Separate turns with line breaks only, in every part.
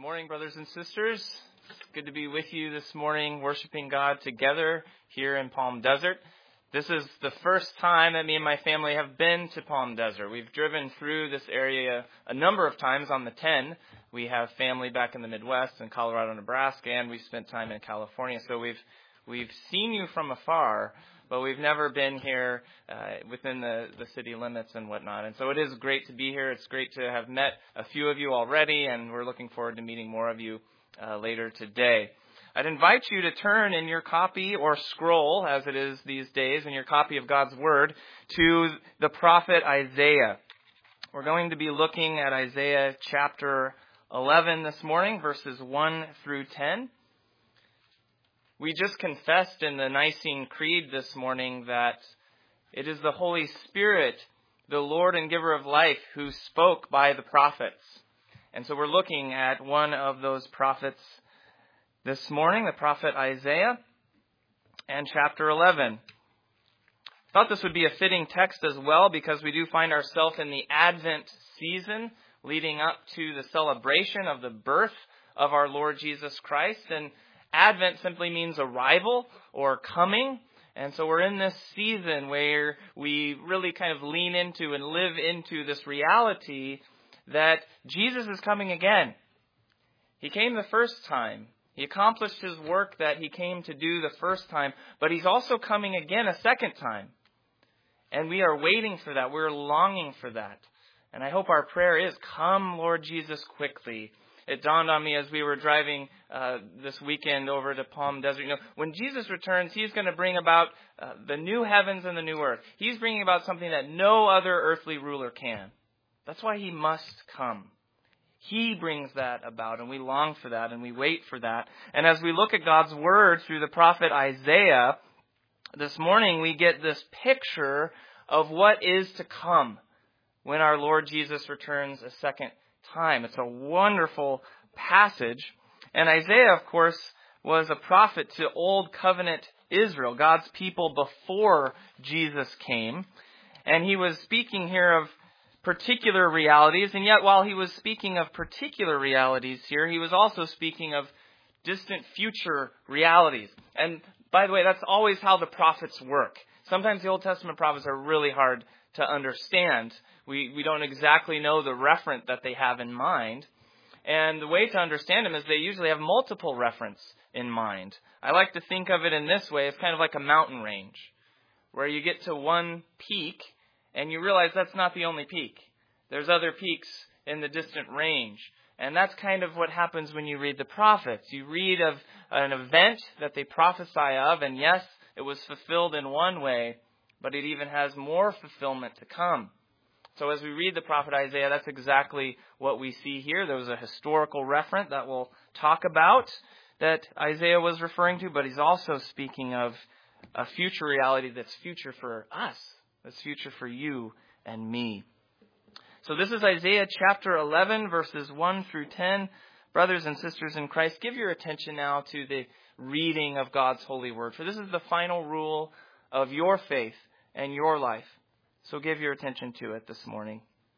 Morning, brothers and sisters. Good to be with you this morning, worshiping God together here in Palm Desert. This is the first time that me and my family have been to Palm Desert. We've driven through this area a number of times on the 10. We have family back in the Midwest in Colorado, Nebraska, and we've spent time in California. So we've seen you from afar, but we've never been here within the city limits and whatnot. And so it is great to be here. It's great to have met a few of you already, and we're looking forward to meeting more of you later today. I'd invite you to turn in your copy or scroll, as it is these days, in your copy of God's Word, to the prophet Isaiah. We're going to be looking at Isaiah chapter 11 this morning, verses 1 through 10. We just confessed in the Nicene Creed this morning that it is the Holy Spirit, the Lord and giver of life, who spoke by the prophets. And so we're looking at one of those prophets this morning, the prophet Isaiah, and chapter 11. I thought this would be a fitting text as well because we do find ourselves in the Advent season leading up to the celebration of the birth of our Lord Jesus Christ. And Advent simply means arrival or coming. And so we're in this season where we really kind of lean into and live into this reality that Jesus is coming again. He came the first time. He accomplished his work that he came to do the first time, but he's also coming again a second time. And we are waiting for that. We're longing for that. And I hope our prayer is, come, Lord Jesus, quickly. It dawned on me as we were driving this weekend over to Palm Desert. When Jesus returns, he's going to bring about the new heavens and the new earth. He's bringing about something that no other earthly ruler can. That's why he must come. He brings that about, and we long for that, and we wait for that. And as we look at God's Word through the prophet Isaiah, this morning we get this picture of what is to come when our Lord Jesus returns a second time. It's a wonderful passage. And Isaiah, of course, was a prophet to Old Covenant Israel, God's people before Jesus came. And he was speaking here of particular realities. And yet while he was speaking of particular realities here, he was also speaking of distant future realities. And by the way, that's always how the prophets work. Sometimes the Old Testament prophets are really hard to understand. We don't exactly know the referent that they have in mind. And the way to understand them is they usually have multiple reference in mind. I like to think of it in this way. It's kind of like a mountain range where you get to one peak and you realize that's not the only peak. There's other peaks in the distant range. And that's kind of what happens when you read the prophets. You read of an event that they prophesy of, and yes, it was fulfilled in one way, but it even has more fulfillment to come. So as we read the prophet Isaiah, that's exactly what we see here. There was a historical reference that we'll talk about that Isaiah was referring to, but he's also speaking of a future reality that's future for us, that's future for you and me. So this is Isaiah chapter 11, verses 1 through 10. Brothers and sisters in Christ, give your attention now to the reading of God's holy word, for this is the final rule of your faith and your life. So give your attention to it this morning.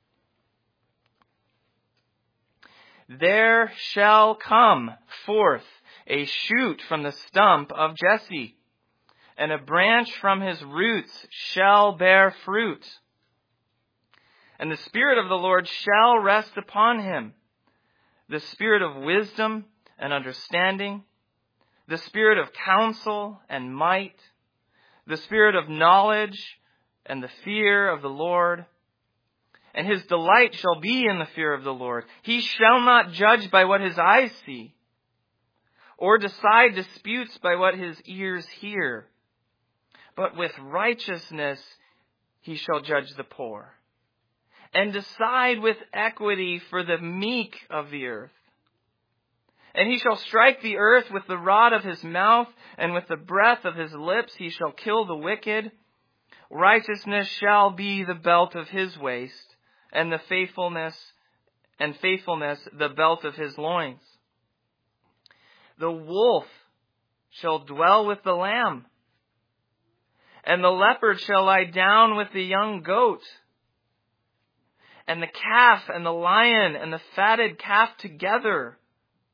There shall come forth a shoot from the stump of Jesse, and a branch from his roots shall bear fruit. And the Spirit of the Lord shall rest upon him, the Spirit of wisdom and understanding, the Spirit of counsel and might, the Spirit of knowledge and the fear of the Lord. And his delight shall be in the fear of the Lord. He shall not judge by what his eyes see, or decide disputes by what his ears hear. But with righteousness he shall judge the poor, and decide with equity for the meek of the earth. And he shall strike the earth with the rod of his mouth, and with the breath of his lips he shall kill the wicked. Righteousness shall be the belt of his waist, and the faithfulness the belt of his loins. The wolf shall dwell with the lamb, and the leopard shall lie down with the young goat. And the calf and the lion and the fatted calf together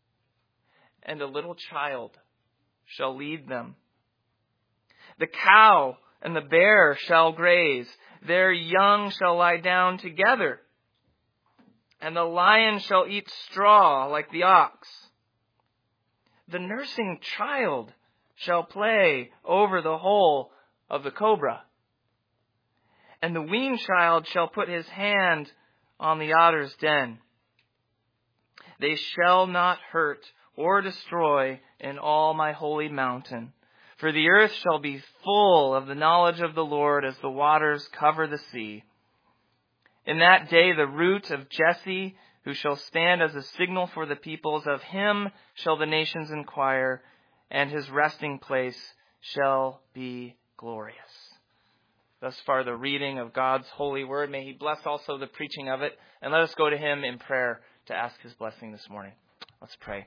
and a little child shall lead them. The cow and the bear shall graze, their young shall lie down together, and the lion shall eat straw like the ox. The nursing child shall play over the hole of the cobra, and the weaned child shall put his hand on the otter's den. They shall not hurt or destroy in all my holy mountain, for the earth shall be full of the knowledge of the Lord as the waters cover the sea. In that day the root of Jesse, who shall stand as a signal for the peoples, of him shall the nations inquire, and his resting place shall be glorious. Thus far the reading of God's holy word. May he bless also the preaching of it. And let us go to him in prayer to ask his blessing this morning. Let's pray.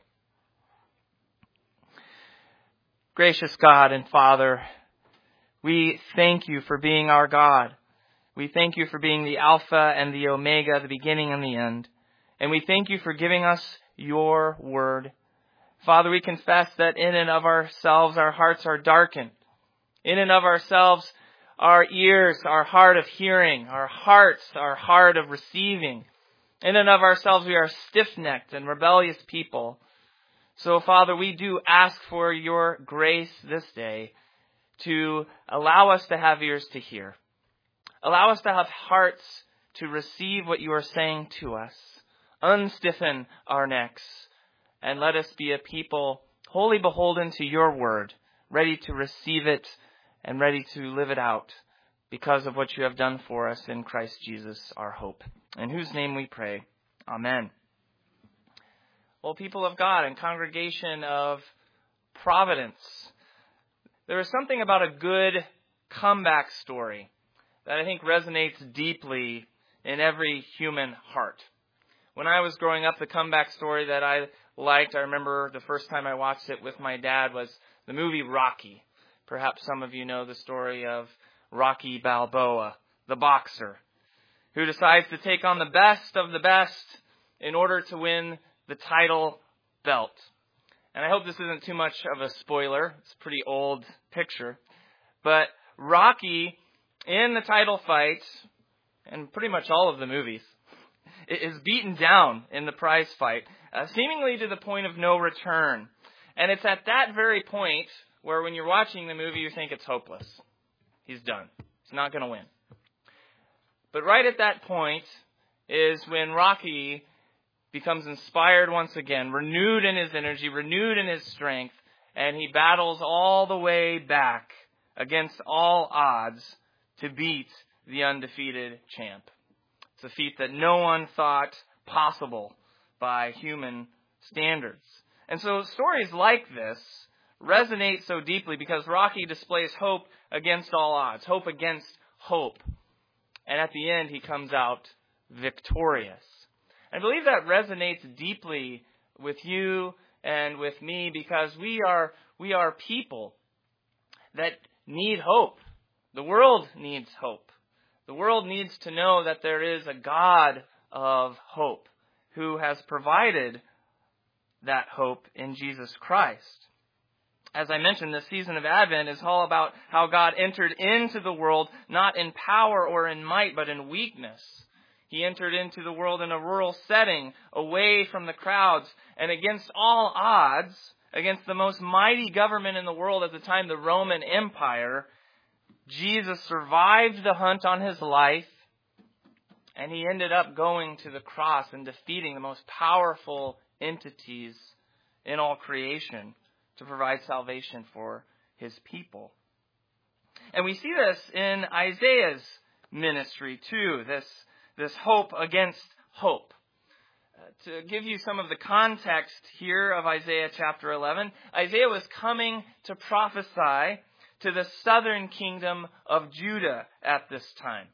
Gracious God and Father, we thank you for being our God. We thank you for being the Alpha and the Omega, the beginning and the end. And we thank you for giving us your word. Father, we confess that in and of ourselves our hearts are darkened. In and of ourselves our ears, our heart of hearing, our hearts, our heart of receiving. In and of ourselves we are stiff-necked and rebellious people. So, Father, we do ask for your grace this day to allow us to have ears to hear. Allow us to have hearts to receive what you are saying to us. Unstiffen our necks, and let us be a people wholly beholden to your word, ready to receive it and ready to live it out because of what you have done for us in Christ Jesus, our hope. In whose name we pray. Amen. Well, people of God and congregation of Providence, there is something about a good comeback story that I think resonates deeply in every human heart. When I was growing up, the comeback story that I liked, I remember the first time I watched it with my dad, was the movie Rocky. Perhaps some of you know the story of Rocky Balboa, the boxer, who decides to take on the best of the best in order to win the title belt. And I hope this isn't too much of a spoiler. It's a pretty old picture. But Rocky, in the title fight, and pretty much all of the movies, is beaten down in the prize fight, seemingly to the point of no return. And it's at that very point where when you're watching the movie, you think it's hopeless. He's done. He's not going to win. But right at that point is when Rocky becomes inspired once again, renewed in his energy, renewed in his strength, and he battles all the way back against all odds to beat the undefeated champ. It's a feat that no one thought possible by human standards. And so stories like this resonate so deeply because Rocky displays hope against all odds, hope against hope. And at the end, he comes out victorious. I believe that resonates deeply with you and with me because we are people that need hope. The world needs hope. The world needs to know that there is a God of hope who has provided that hope in Jesus Christ. As I mentioned, this season of Advent is all about how God entered into the world not in power or in might, but in weakness. He entered into the world in a rural setting, away from the crowds, and against all odds, against the most mighty government in the world at the time, the Roman Empire, Jesus survived the hunt on his life, and he ended up going to the cross and defeating the most powerful entities in all creation to provide salvation for his people. And we see this in Isaiah's ministry too, this hope against hope. To give you some of the context here of Isaiah chapter 11, Isaiah was coming to prophesy to the southern kingdom of Judah at this time.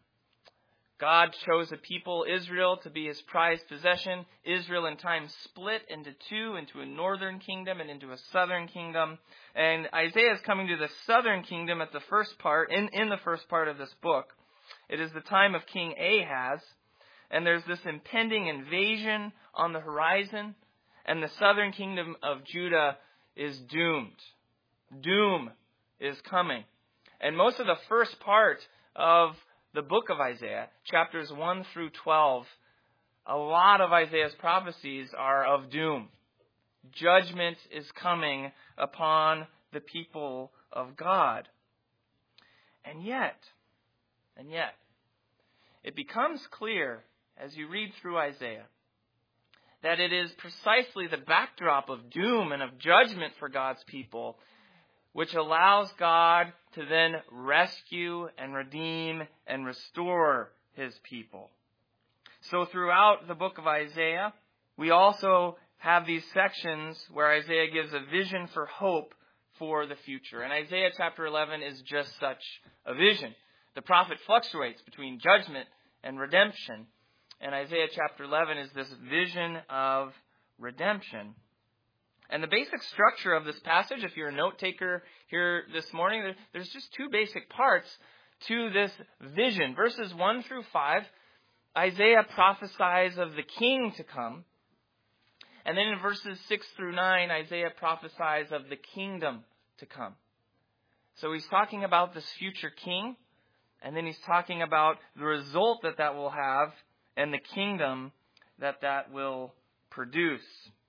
God chose a people, Israel, to be his prized possession. Israel in time split into two, into a northern kingdom and into a southern kingdom. And Isaiah is coming to the southern kingdom at the first part, in the first part of this book. It is the time of King Ahaz, and there's this impending invasion on the horizon. and the southern kingdom of Judah is doomed. Doom is coming. And most of the first part of the book of Isaiah, chapters 1 through 12, a lot of Isaiah's prophecies are of doom. Judgment is coming upon the people of God. And yet, it becomes clear as you read through Isaiah that it is precisely the backdrop of doom and of judgment for God's people which allows God to then rescue and redeem and restore His people. So throughout the book of Isaiah, we also have these sections where Isaiah gives a vision for hope for the future. And Isaiah chapter 11 is just such a vision. The prophet fluctuates between judgment and redemption. And Isaiah chapter 11 is this vision of redemption. And the basic structure of this passage, if you're a note taker here this morning, there's just two basic parts to this vision. Verses 1 through 5, Isaiah prophesies of the king to come. And then in verses 6 through 9, Isaiah prophesies of the kingdom to come. So he's talking about this future king, and then he's talking about the result that will have and the kingdom that will produce.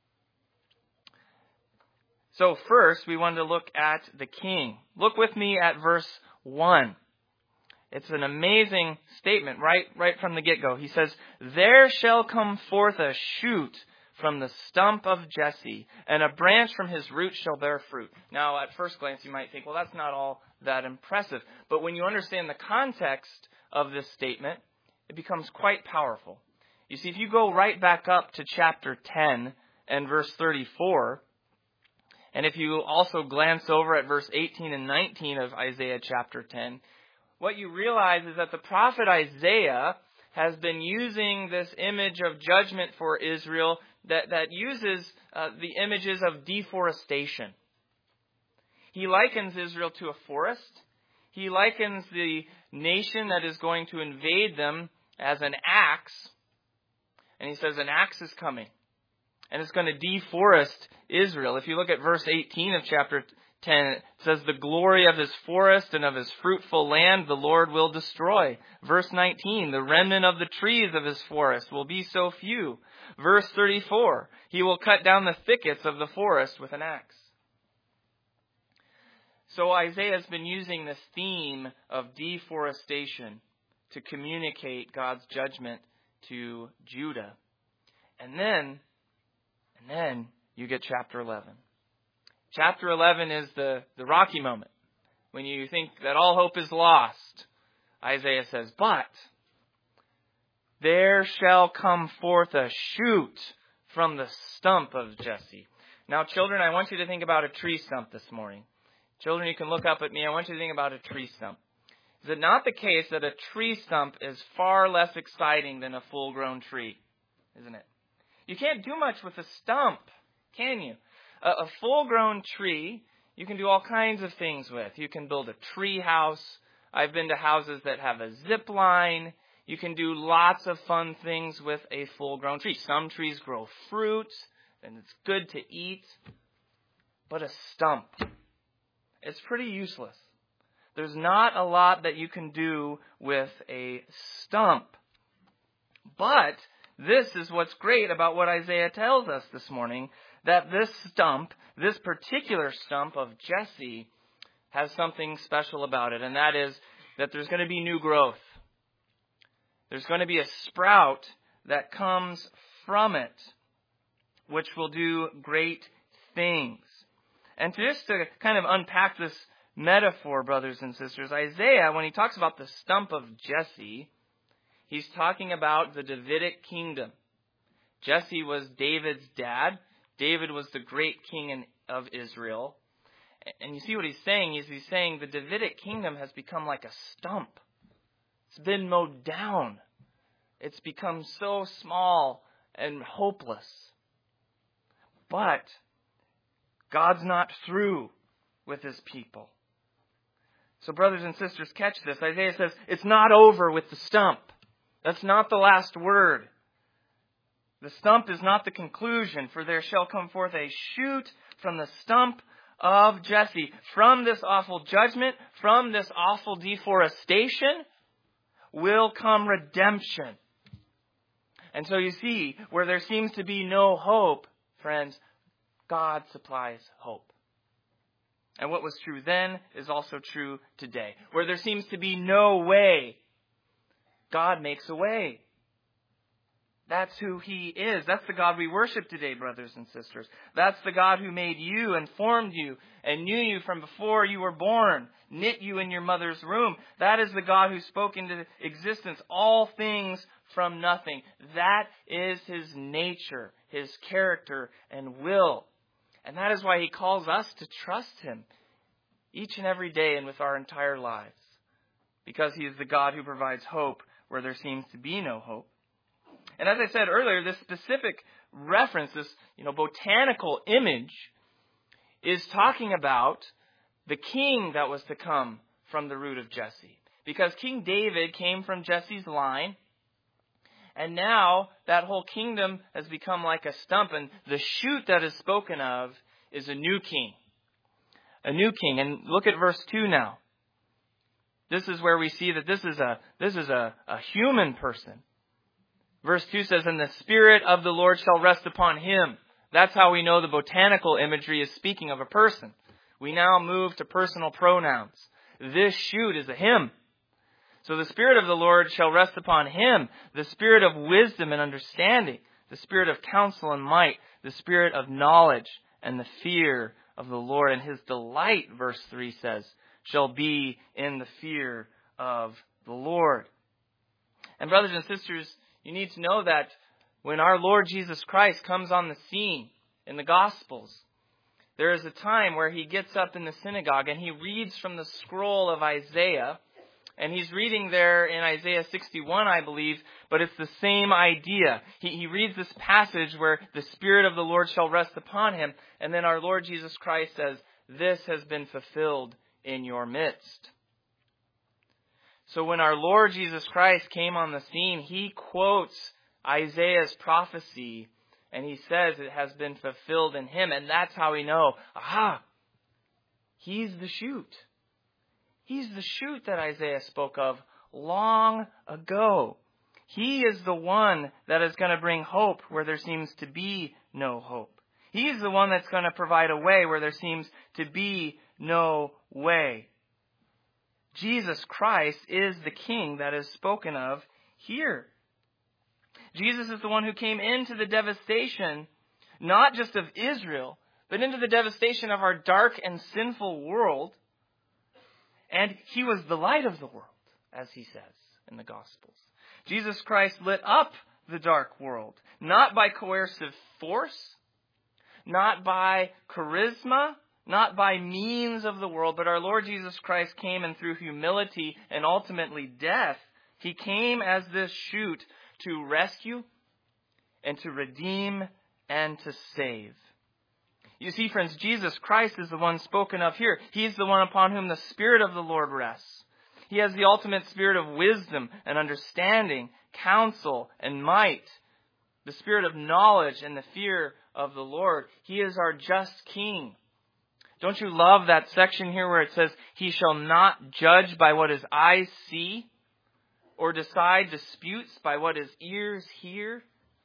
So first, we want to look at the king. Look with me at verse 1. It's an amazing statement right from the get-go. He says, "There shall come forth a shoot from the stump of Jesse, and a branch from his root shall bear fruit." Now, at first glance, you might think, well, that's not all that impressive. But when you understand the context of this statement, it becomes quite powerful. You see, if you go right back up to chapter 10 and verse 34, and if you also glance over at verse 18 and 19 of Isaiah chapter 10, what you realize is that the prophet Isaiah has been using this image of judgment for Israel that uses the images of deforestation. He likens Israel to a forest. He likens the nation that is going to invade them as an axe. And he says an axe is coming. And it's going to deforest Israel. If you look at verse 18 of chapter 10, it says, "The glory of his forest and of his fruitful land the Lord will destroy." Verse 19, "The remnant of the trees of his forest will be so few." Verse 34, "He will cut down the thickets of the forest with an axe." So Isaiah has been using this theme of deforestation to communicate God's judgment to Judah. And then you get chapter 11. Chapter 11 is the rocky moment. When you think that all hope is lost, Isaiah says, "But there shall come forth a shoot from the stump of Jesse." Now, children, I want you to think about a tree stump this morning. Children, you can look up at me. I want you to think about a tree stump. Is it not the case that a tree stump is far less exciting than a full-grown tree? Isn't it? You can't do much with a stump, can you? A full-grown tree, you can do all kinds of things with. You can build a tree house. I've been to houses that have a zip line. You can do lots of fun things with a full-grown tree. Some trees grow fruit, and it's good to eat. But a stump, it's pretty useless. There's not a lot that you can do with a stump. But this is what's great about what Isaiah tells us this morning, that this stump, this particular stump of Jesse, has something special about it, and that is that there's going to be new growth. There's going to be a sprout that comes from it, which will do great things. And just to kind of unpack this metaphor, brothers and sisters, Isaiah, when he talks about the stump of Jesse, he's talking about the Davidic kingdom. Jesse was David's dad. David was the great king of Israel. And you see what he's saying is he's saying the Davidic kingdom has become like a stump. It's been mowed down. It's become so small and hopeless. But God's not through with his people. So brothers and sisters, catch this. Isaiah says, it's not over with the stump. That's not the last word. The stump is not the conclusion, for there shall come forth a shoot from the stump of Jesse. From this awful judgment, from this awful deforestation, will come redemption. And so you see, where there seems to be no hope, friends, God supplies hope. And what was true then is also true today. Where there seems to be no way, God makes a way. That's who He is. That's the God we worship today, brothers and sisters. That's the God who made you and formed you and knew you from before you were born, knit you in your mother's womb. That is the God who spoke into existence all things from nothing. That is His nature, His character and will. And that is why He calls us to trust Him each and every day and with our entire lives. Because He is the God who provides hope where there seems to be no hope. And as I said earlier, this specific reference, this botanical image, is talking about the king that was to come from the root of Jesse. Because King David came from Jesse's line, and now that whole kingdom has become like a stump, and the shoot that is spoken of is a new king. A new king. And look at verse 2 now. This is where we see that this is a human person. Verse 2 says, "And the Spirit of the Lord shall rest upon him." That's how we know the botanical imagery is speaking of a person. We now move to personal pronouns. This shoot is a him. So the Spirit of the Lord shall rest upon him, the Spirit of wisdom and understanding, the Spirit of counsel and might, the Spirit of knowledge and the fear of the Lord. And his delight, verse 3 says, shall be in the fear of the Lord. And brothers and sisters, you need to know that when our Lord Jesus Christ comes on the scene in the Gospels, there is a time where He gets up in the synagogue and He reads from the scroll of Isaiah. And He's reading there in Isaiah 61, I believe, but it's the same idea. He reads this passage where the Spirit of the Lord shall rest upon Him. And then our Lord Jesus Christ says, "This has been fulfilled in your midst." So when our Lord Jesus Christ came on the scene, He quotes Isaiah's prophecy, and He says it has been fulfilled in Him. And that's how we know, He's the shoot. He's the shoot that Isaiah spoke of long ago. He is the one that is going to bring hope where there seems to be no hope. He's the one that's going to provide a way where there seems to be no way. Jesus Christ is the King that is spoken of here. Jesus is the one who came into the devastation, not just of Israel, but into the devastation of our dark and sinful world. And He was the light of the world, as He says in the Gospels. Jesus Christ lit up the dark world, not by coercive force, not by charisma, not by means of the world, but our Lord Jesus Christ came, and through humility and ultimately death, He came as this shoot to rescue and to redeem and to save. You see, friends, Jesus Christ is the one spoken of here. He's the one upon whom the Spirit of the Lord rests. He has the ultimate spirit of wisdom and understanding, counsel and might, the spirit of knowledge and the fear of the Lord. He is our just King. Don't you love that section here where it says, "He shall not judge by what his eyes see, or decide disputes by what his ears hear"?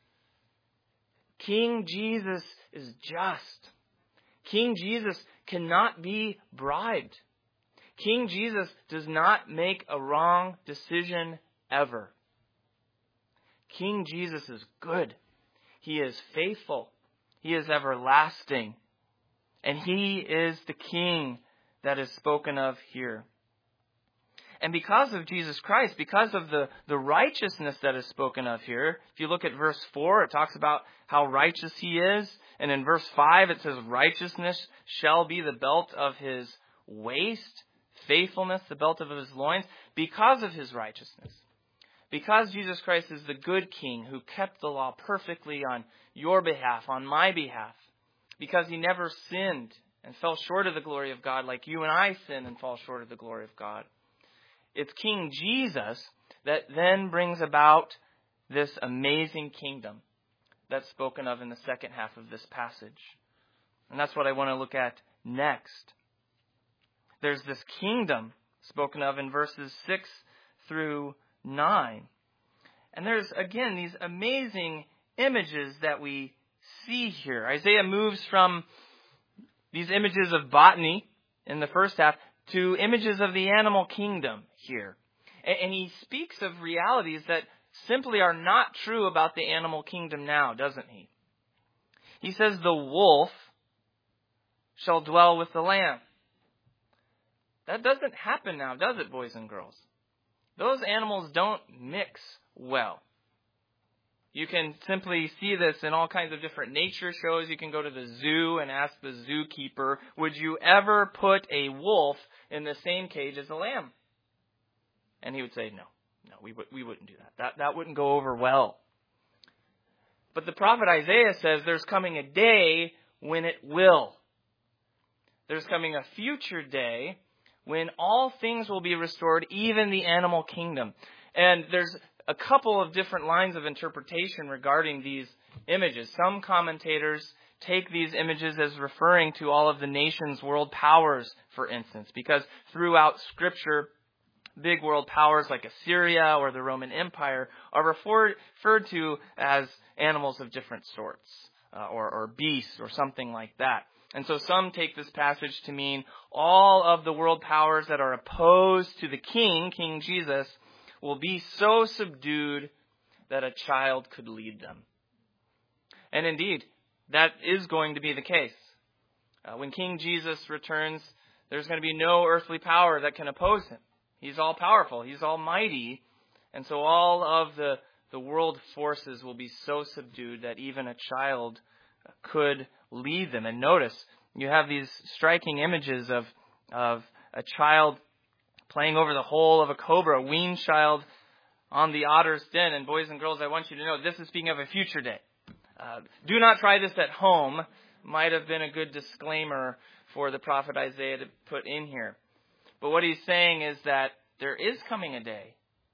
King Jesus is just. King Jesus cannot be bribed. King Jesus does not make a wrong decision ever. King Jesus is good. He is faithful. He is everlasting. And He is the King that is spoken of here. And because of Jesus Christ, because of the righteousness that is spoken of here, if you look at verse 4, it talks about how righteous He is. And in verse 5, it says, "Righteousness shall be the belt of His waist, faithfulness the belt of His loins," because of His righteousness. Because Jesus Christ is the good King who kept the law perfectly on your behalf, on my behalf. Because He never sinned and fell short of the glory of God like you and I sin and fall short of the glory of God. It's King Jesus that then brings about this amazing kingdom. that's spoken of in the second half of this passage. And that's what I want to look at next. There's this kingdom spoken of in verses 6 through 9. And there's, again, these amazing images that we see here. Isaiah moves from these images of botany in the first half to images of the animal kingdom here. And he speaks of realities that simply are not true about the animal kingdom now, doesn't he? He says the wolf shall dwell with the lamb. That doesn't happen now, does it, boys and girls? Those animals don't mix well. You can simply see this in all kinds of different nature shows. You can go to the zoo and ask the zookeeper, would you ever put a wolf in the same cage as a lamb? And he would say, no, we wouldn't do that. That wouldn't go over well. But the prophet Isaiah says there's coming a day when it will. There's coming a future day when all things will be restored, even the animal kingdom. And there's a couple of different lines of interpretation regarding these images. Some commentators take these images as referring to all of the nation's world powers, for instance, because throughout Scripture, big world powers like Assyria or the Roman Empire are referred to as animals of different sorts, or beasts or something like that. And so some take this passage to mean all of the world powers that are opposed to the King, King Jesus, will be so subdued that a child could lead them. And indeed, that is going to be the case. When King Jesus returns, there's going to be no earthly power that can oppose him. He's all powerful. He's almighty. And so all of the world forces will be so subdued that even a child could lead them. And notice, you have these striking images of a child playing over the hole of a cobra, a weaned child on the otter's den. And boys and girls, I want you to know this is speaking of a future day. Do not try this at home. Might have been a good disclaimer for the prophet Isaiah to put in here. But what he's saying is that there is coming a day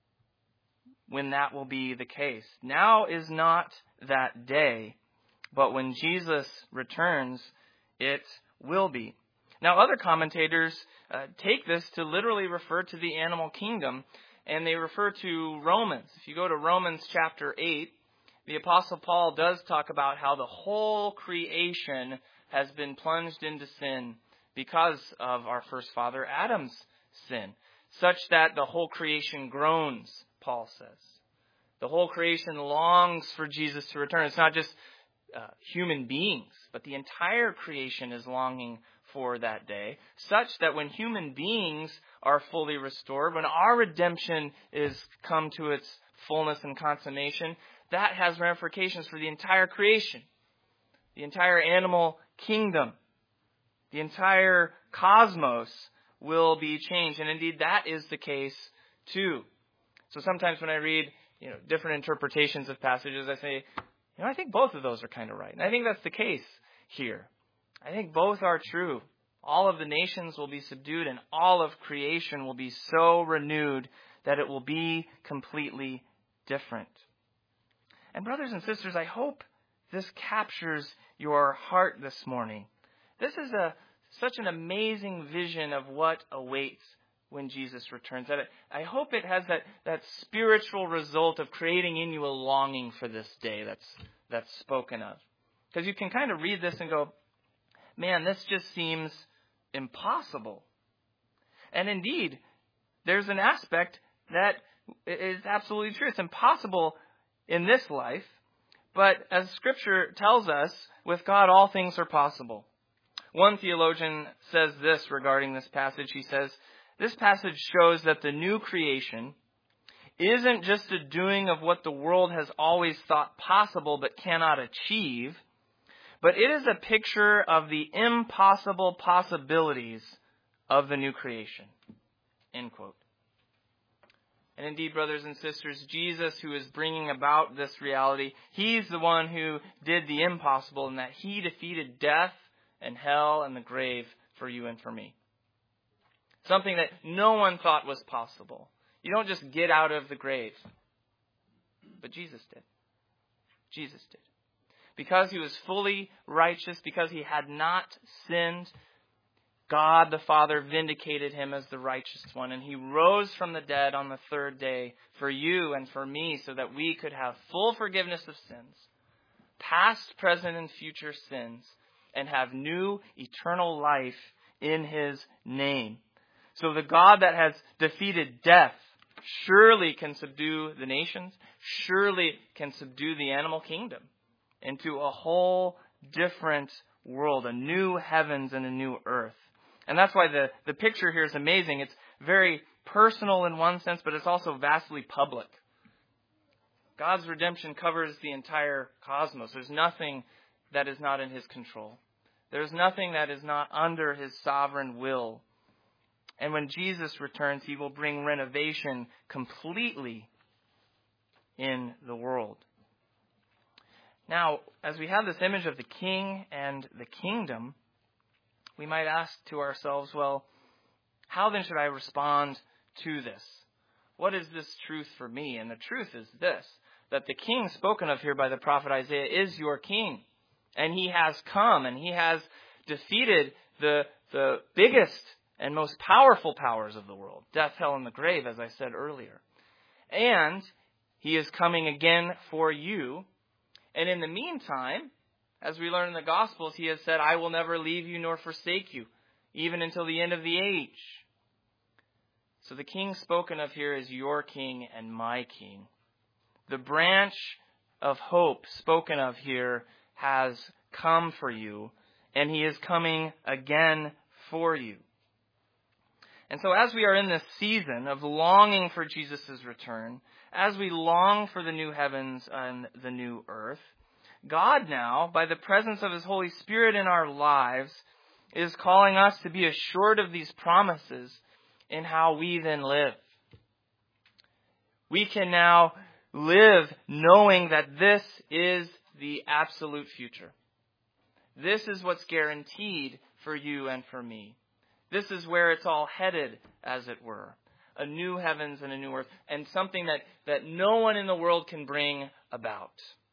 when that will be the case. Now is not that day, but when Jesus returns, it will be. Now, other commentators take this to literally refer to the animal kingdom, and they refer to Romans. If you go to Romans chapter 8, the Apostle Paul does talk about how the whole creation has been plunged into sin because of our first father Adam's sin, such that the whole creation groans, Paul says. The whole creation longs for Jesus to return. It's not just human beings, but the entire creation is longing for that day, such that when human beings are fully restored, when our redemption is come to its fullness and consummation, that has ramifications for the entire creation, the entire animal kingdom, the entire cosmos will be changed. And indeed, that is the case too. So sometimes when I read, different interpretations of passages, I say, I think both of those are kind of right. And I think that's the case here. I think both are true. All of the nations will be subdued and all of creation will be so renewed that it will be completely different. And brothers and sisters, I hope this captures your heart this morning. This is such an amazing vision of what awaits when Jesus returns. I hope it has that spiritual result of creating in you a longing for this day that's spoken of. Because you can kind of read this and go, man, this just seems impossible. And indeed, there's an aspect that is absolutely true. It's impossible in this life, but as Scripture tells us, with God all things are possible. One theologian says this regarding this passage. He says, this passage shows that the new creation isn't just a doing of what the world has always thought possible but cannot achieve, but it is a picture of the impossible possibilities of the new creation. End quote. And indeed, brothers and sisters, Jesus, who is bringing about this reality, he's the one who did the impossible in that he defeated death and hell and the grave for you and for me. Something that no one thought was possible. You don't just get out of the grave. But Jesus did. Jesus did. because he was fully righteous, because he had not sinned, God the Father vindicated him as the righteous one. And he rose from the dead on the third day for you and for me so that we could have full forgiveness of sins, past, present, and future sins, and have new eternal life in his name. So the God that has defeated death surely can subdue the nations, surely can subdue the animal kingdom into a whole different world, a new heavens and a new earth. And that's why the picture here is amazing. It's very personal in one sense, but it's also vastly public. God's redemption covers the entire cosmos. There's nothing that is not in his control. There's nothing that is not under his sovereign will. And when Jesus returns, he will bring renovation completely in the world. Now, as we have this image of the king and the kingdom, we might ask to ourselves, well, how then should I respond to this? What is this truth for me? And the truth is this, that the king spoken of here by the prophet Isaiah is your king. And he has come and he has defeated the biggest and most powerful powers of the world, death, hell, and the grave, as I said earlier. And he is coming again for you. And in the meantime, as we learn in the Gospels, he has said, I will never leave you nor forsake you, even until the end of the age. So the king spoken of here is your king and my king. The branch of hope spoken of here has come for you, and he is coming again for you. And so as we are in this season of longing for Jesus' return, as we long for the new heavens and the new earth, God now, by the presence of his Holy Spirit in our lives, is calling us to be assured of these promises in how we then live. We can now live knowing that this is the absolute future. This is what's guaranteed for you and for me. This is where it's all headed, as it were. A new heavens and a new earth, and something that no one in the world can bring about.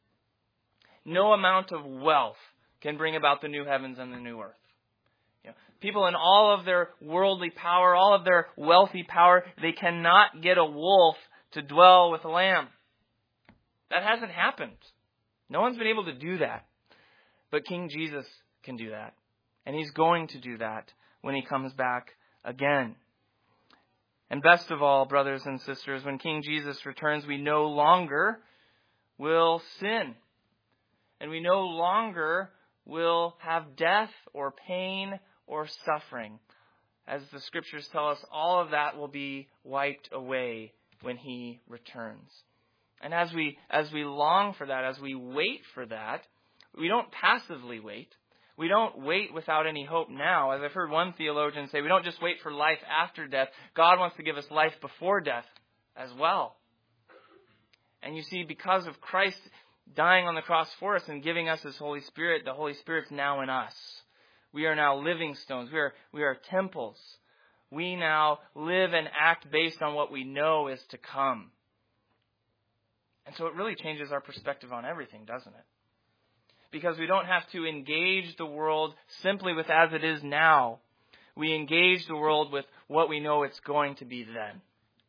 No amount of wealth can bring about the new heavens and the new earth. People in all of their worldly power, all of their wealthy power, they cannot get a wolf to dwell with a lamb. That hasn't happened. No one's been able to do that. But King Jesus can do that. And he's going to do that when he comes back again. And best of all, brothers and sisters, when King Jesus returns, we no longer will sin. And we no longer will have death or pain or suffering. As the scriptures tell us, all of that will be wiped away when he returns. And as we long for that, as we wait for that, we don't passively wait. We don't wait without any hope now. As I've heard one theologian say, we don't just wait for life after death. God wants to give us life before death as well. And you see, because of Christ dying on the cross for us and giving us his Holy Spirit, the Holy Spirit's now in us. We are now living stones. We are temples. We now live and act based on what we know is to come. And so it really changes our perspective on everything, doesn't it? Because we don't have to engage the world simply with as it is now. We engage the world with what we know it's going to be then.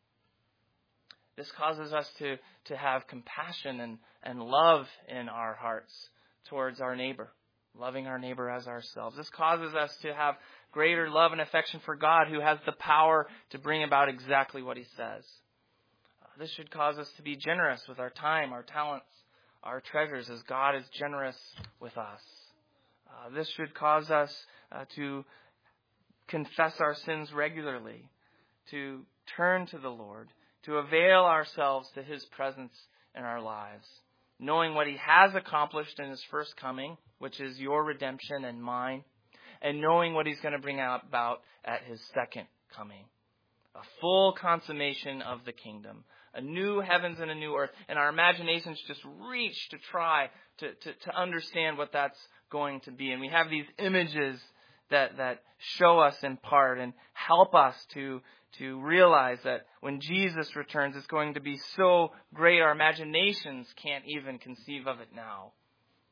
This causes us to have compassion and love in our hearts towards our neighbor, loving our neighbor as ourselves. This causes us to have greater love and affection for God, who has the power to bring about exactly what he says. This should cause us to be generous with our time, our talents, our treasures, as God is generous with us. This should cause us to confess our sins regularly, to turn to the Lord, to avail ourselves to his presence in our lives, knowing what he has accomplished in his first coming, which is your redemption and mine, and knowing what he's going to bring about at his second coming. A full consummation of the kingdom. A new heavens and a new earth. And our imaginations just reach to try to understand what that's going to be. And we have these images that show us in part and help us to realize that when Jesus returns, it's going to be so great our imaginations can't even conceive of it now.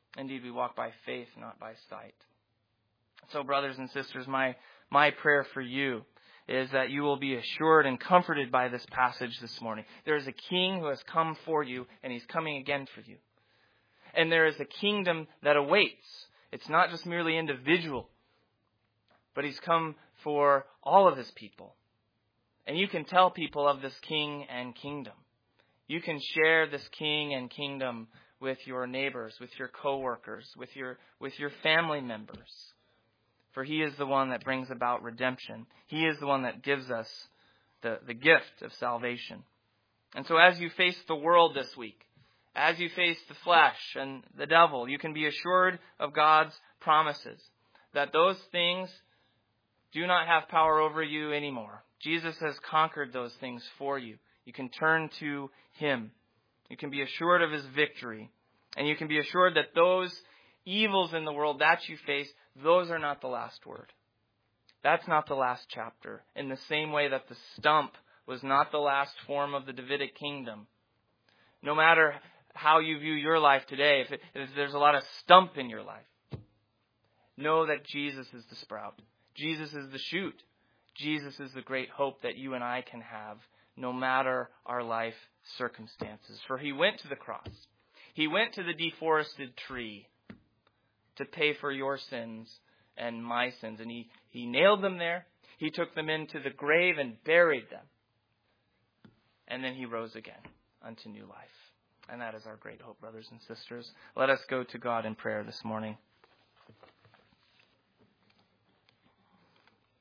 Indeed, we walk by faith, not by sight. So, brothers and sisters, my prayer for you is that you will be assured and comforted by this passage this morning. There is a king who has come for you, and he's coming again for you. And there is a kingdom that awaits. It's not just merely individual, but he's come for all of his people. And you can tell people of this king and kingdom. You can share this king and kingdom with your neighbors, with your coworkers, with your family members. For he is the one that brings about redemption. He is the one that gives us the gift of salvation. And so as you face the world this week, as you face the flesh and the devil, you can be assured of God's promises, that those things do not have power over you anymore. Jesus has conquered those things for you. You can turn to him. You can be assured of his victory. And you can be assured that those evils in the world that you face, those are not the last word. That's not the last chapter. In the same way that the stump was not the last form of the Davidic kingdom. No matter how you view your life today, if there's a lot of stump in your life, know that Jesus is the sprout. Jesus is the shoot. Jesus is the great hope that you and I can have no matter our life circumstances. For he went to the cross. He went to the deforested tree to pay for your sins and my sins. And he nailed them there. He took them into the grave and buried them. And then he rose again unto new life. And that is our great hope, brothers and sisters. Let us go to God in prayer this morning.